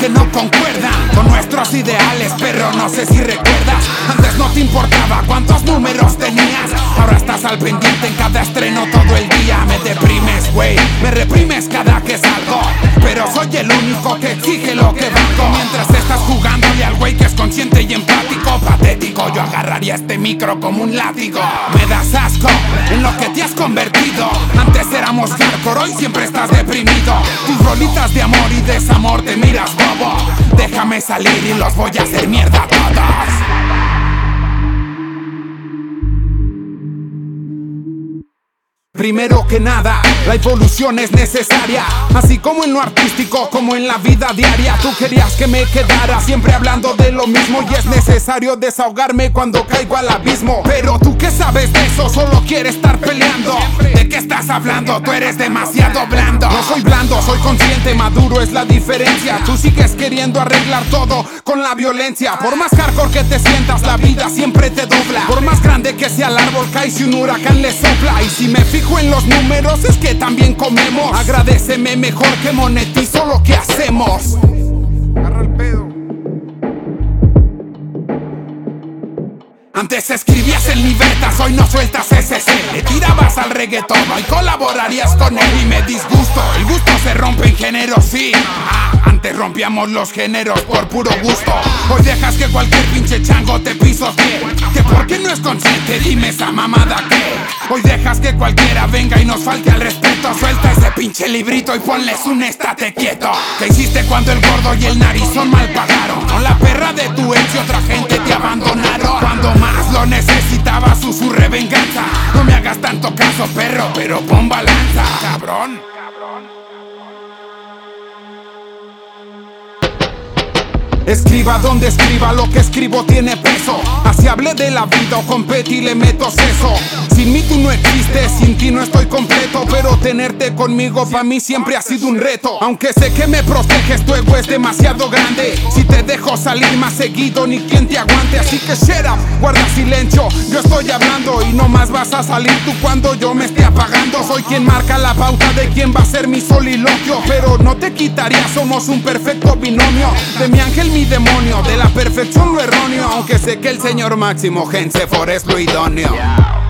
que no concuerdan con nuestros ideales, pero no sé si recuerdas. Antes no te importaba cuántos números tenías, ahora estás al pendiente en cada estreno todo el día. Me deprimes, güey, me reprimes cada que salgo, pero soy el único que exige lo que valgo. Mientras estás jugándole al güey que es consciente y empático, patético, yo agarraría este micro como un látigo. Me das asco en lo que te has convertido. Antes éramos hardcore, hoy siempre estás deprimido. Tus rolitas de amor y desamor te miras bobo. Déjame salir y los voy a hacer mierda a todos. Primero que nada, la evolución es necesaria, así como en lo artístico, como en la vida diaria. Tú querías que me quedara siempre hablando de lo mismo, y es necesario desahogarme cuando caigo al abismo. Pero tú qué sabes de eso, solo quieres estar peleando. ¿De qué estás hablando? Tú eres demasiado blando. No soy blando, soy consciente, maduro es la diferencia. Tú sigues queriendo arreglar todo con la violencia. Por más hardcore que te sientas, la vida siempre te dobla. Por más grande que sea el árbol, cae si un huracán le sopla. Y si me fijo en los números, es que también comemos. Agradéceme mejor que monetizo lo que hacemos. Agarra el pedo. Antes escribías en Libertas, hoy no sueltas SC. Le tirabas al reggaetón, hoy colaborarías con él. Y me disgusto, el gusto se rompe en géneros, sí. Antes rompíamos los géneros por puro gusto. Hoy dejas que cualquier pinche chango te pisotee. Que por qué no es consciente, dime esa mamada que. Hoy dejas que cualquiera venga y nos falte al respeto. Suelta ese pinche librito y ponles un estate quieto. ¿Qué hiciste cuando el gordo y el narizón mal pagaron? Con la perra de tu ex y otra gente te abandonaron. Cuando más lo necesitaba, susurré venganza. No me hagas tanto caso, perro, pero pon balanza, cabrón. Escriba donde escriba, lo que escribo tiene peso. Así hablé de la vida o competí y le meto seso. Sin mí tú no existes, sin ti no estoy completo. Pero tenerte conmigo pa' mí siempre ha sido un reto. Aunque sé que me proteges, tu ego es demasiado grande. Si te dejo salir más seguido, ni quien te aguante. Así que shut up, guarda silencio, yo estoy hablando. Y no más vas a salir tú cuando yo me esté apagando. Soy quien marca la pauta de quién va a ser mi soliloquio. Pero no te quitaría, somos un perfecto binomio. De mi ángel mi demonio, de la perfección lo erróneo. Aunque sé que el señor Máximo Gensefor es lo idóneo.